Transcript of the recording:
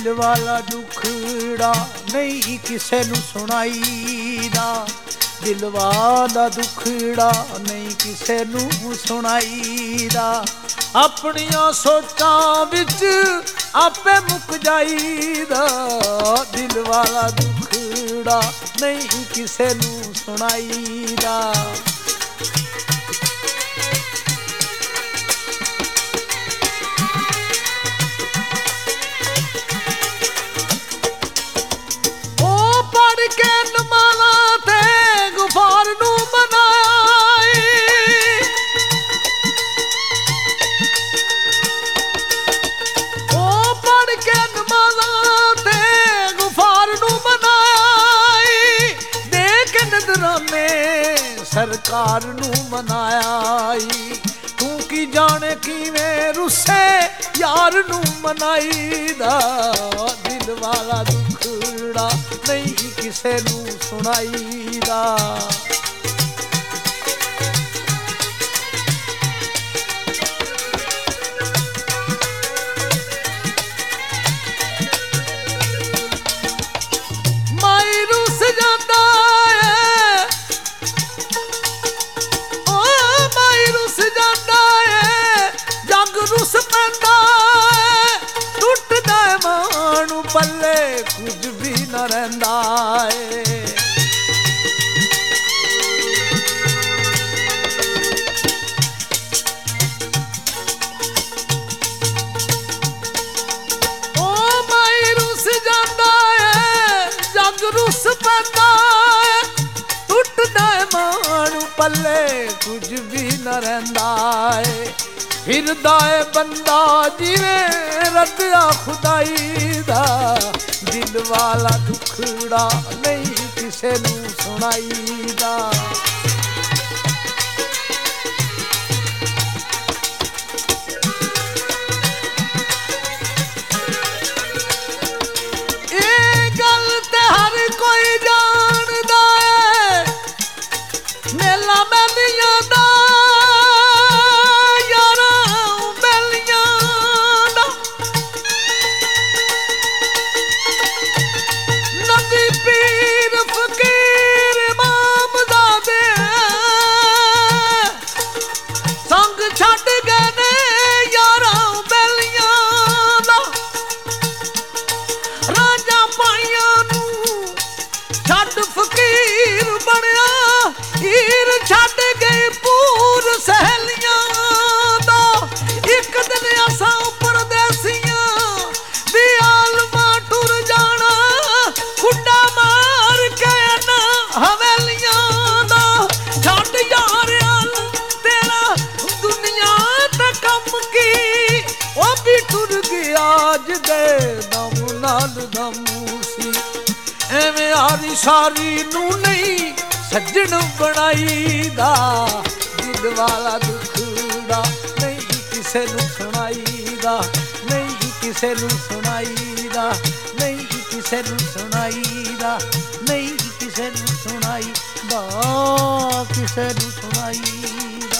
ਦਿਲ ਵਾਲਾ ਦੁਖੜਾ ਨਹੀਂ ਕਿਸੇ ਨੂੰ ਸੁਣਾਈਦਾ, ਦਿਲ ਵਾਲਾ ਦੁਖੜਾ ਨਹੀਂ ਕਿਸੇ ਨੂੰ ਸੁਣਾਈਦਾ। ਆਪਣੀਆਂ ਸੋਚਾਂ ਵਿੱਚ ਆਪੇ ਮੁੱਕ ਜਾਈਦਾ, ਦਿਲ ਵਾਲਾ ਦੁਖੜਾ ਨਹੀਂ ਕਿਸੇ ਨੂੰ ਸੁਣਾਈਦਾ। ਉਹ ਪੜ ਕੇ ਨਮਾਲਾ ਤੇ ਗੁਫਾਰ ਨੂੰ ਮਨਾਈ, ਉਹ ਪੜ ਕੇ ਨਮਾਲਾ ਤੇ ਗੁਫਾਰ ਨੂੰ ਮਨਾਈ, ਦੇਖ ਨਜ਼ਰਾਨੇ ਸਰਕਾਰ ਨੂੰ ਮਨਾਈ। ਤੂੰ ਕੀ ਜਾਣੇ ਕਿਵੇਂ ਰੁੱਸੇ ਯਾਰ ਨੂੰ ਮਨਾਈਦਾ, ਦਿਲ ਵਾਲਾ ਦੁਖੜਾ ਨਹੀਂ ਕਿਸੇ ਨੂੰ ਸੁਣਾਈਦਾ। ਮਾਈ ਰੁੱਸ ਜਾਂਦਾ ਏ, ਓ ਮਾਈ ਰੁੱਸ ਜਾਂਦਾ ਏ, ਜੱਗ ਰੁੱਸ ਪੈਂਦਾ ਏ, ਟੁੱਟਦਾ ਮਾਂ ਨੂੰ ਪੱਲੇ ਕੁਝ ਵੀ ਨਾ ਰਹਿੰਦਾ ਏ। ਓ ਮਾਈ ਰੁੱਸ ਜਾਂਦਾ ਏ, ਜੱਗ ਰੁੱਸ ਪੈਂਦਾ ਏ, ਟੁੱਟਦਾ ਮਾਂ ਨੂੰ ਪੱਲੇ ਕੁਝ ਵੀ ਨਾ ਰਹਿੰਦਾ ਏ। ਫਿਰਦਾ ਏ ਬੰਦਾ ਜਿਵੇਂ ਰੱਦਿਆ ਖੁਦਾਈ ਦਾ, ਦਿਲ ਵਾਲਾ ਦੁਖੜਾ ਨਹੀਂ ਕਿਸੇ ਨੂੰ ਸੁਣਾਈਦਾ। ਇਹ ਗੱਲ ਤੇ ਹਰ ਕੋਈ ਜਾਣਦਾ ਏ, ਮੇਲਾ ਮੇਲੀਆਂ ਦਾ ਫਕੀਰ ਬਣਿਆ, ਹੀਰ ਛੱਡ ਗਈ ਪੂਰ ਸਹੇਲੀਆਂ ਦਾ। ਇੱਕ ਦਿਨ ਅਸਾਂ ਪਰਦੇਸੀਆਂ ਦੀ ਆਲਮਾਂ ਟੁਰ ਜਾਣਾ, ਖੁੱਡਾ ਮਾਰ ਕੇ ਨਾ ਹਵੇਲੀਆਂ ਦਾ। ਛੱਡ ਯਾਰਿਆਂ ਤੇਰਾ ਦੁਨੀਆ ਤੇ ਕੰਮ ਕੀ, ਉਹ ਵੀ ਟੁਰ ਗਿਆ ਅੱਜ ਦੇ ਦਮ ਨਾਲ ਦਮ ਸੀ। ਐਵੇਂ ਆਰੀ ਸਾਰੀ ਨੂੰ ਨਹੀਂ ਸੱਜਣ ਬਣਾਈਦਾ, ਦਿਲ ਵਾਲਾ ਦੁਖੜਾ ਨਹੀਂ ਕਿਸੇ ਨੂੰ ਸੁਣਾਈਦਾ, ਨਹੀਂ ਕਿਸੇ ਨੂੰ ਸੁਣਾਈਦਾ, ਨਹੀਂ ਕਿਸੇ ਨੂੰ ਸੁਣਾਈਦਾ, ਨਹੀਂ ਕਿਸੇ ਨੂੰ ਸੁਣਾਈਦਾ, ਕਿਸੇ ਨੂੰ ਸੁਣਾਈਦਾ।